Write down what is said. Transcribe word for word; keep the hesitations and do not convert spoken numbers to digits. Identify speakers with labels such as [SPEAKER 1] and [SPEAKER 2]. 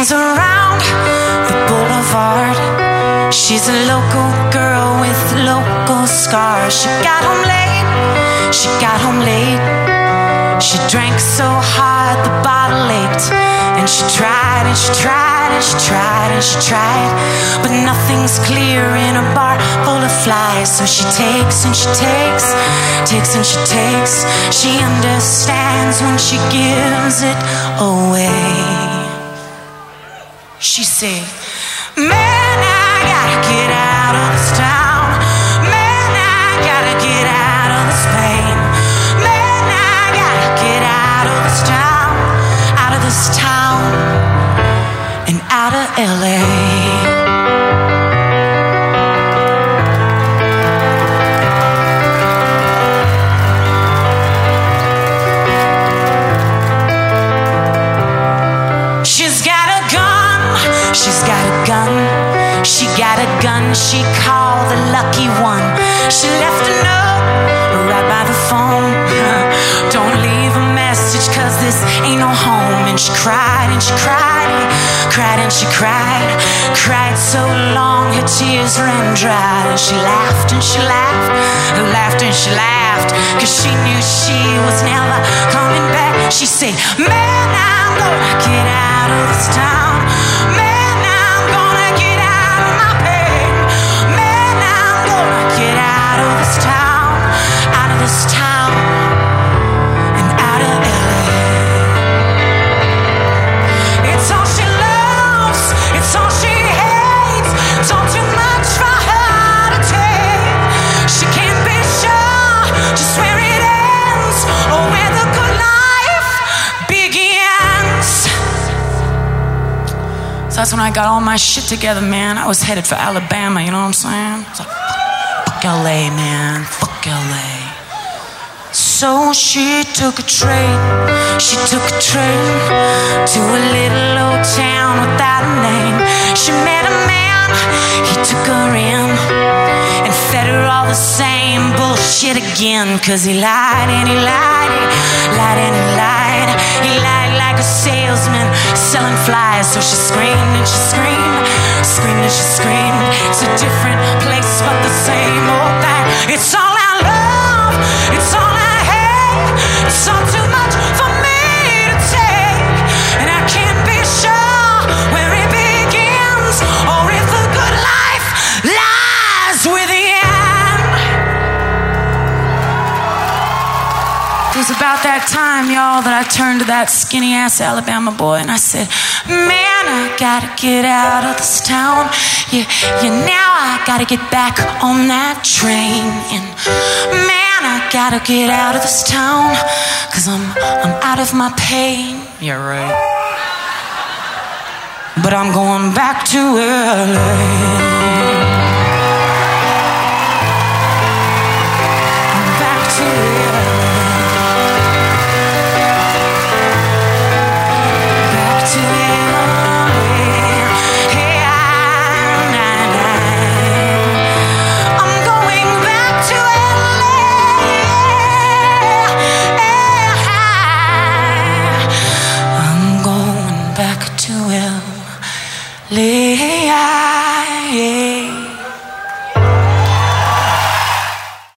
[SPEAKER 1] hangs around the boulevard. She's a local girl with local scars. She got home late, she got home late. She drank so hard the bottle ached. And she tried and she tried and she tried and she tried, but nothing's clear in a bar full of flies. So she takes and she takes, takes and she takes. She understands when she gives it away. She say, man, I gotta get out of this town. Man, I gotta get out of this pain. Man, I gotta get out of this town, out of this town, and out of L A. She's got a gun, she's got a gun. She got a gun she called the lucky one. She left a note right by the phone. Don't leave a message, cause this ain't no home. And she cried and she cried, cried and she cried, cried so long her tears ran dry. And she laughed and she laughed, laughed and she laughed, cause she knew she was never coming back. She said, man, I'm gonna get out of this town. Man, I'm gonna get out of my pain. Man, I'm gonna get out of this town, out of this town, and out of L A. It's all she loves, it's all she hates. It's all too much for her to take. She can't be sure just where it ends or where the good life begins. So that's when I got all my shit together, man. I was headed for Alabama, you know what I'm saying? It's like, fuck L A, man, fuck L A. So she took a train, she took a train to a little old town without a name. She met a man, he took her in and fed her all the same bullshit again. Cause he lied and he lied, he lied and he lied. He lied like a salesman selling flies. So she screamed and she screamed, screamed and she screamed. It's a different place but the same old thing. It's all I love, it's all I hate. It's all too much for me to take. And I can't be sure where it begins or if the good life lies with the end. It was about that time, y'all, that I turned to that skinny ass Alabama boy and I said, man, I gotta get out of this town. Yeah, yeah, now I gotta get back on that train. And man, I gotta get out of this town, cause I'm, I'm out of my pain. Yeah, right. But I'm going back to L A. Yeah.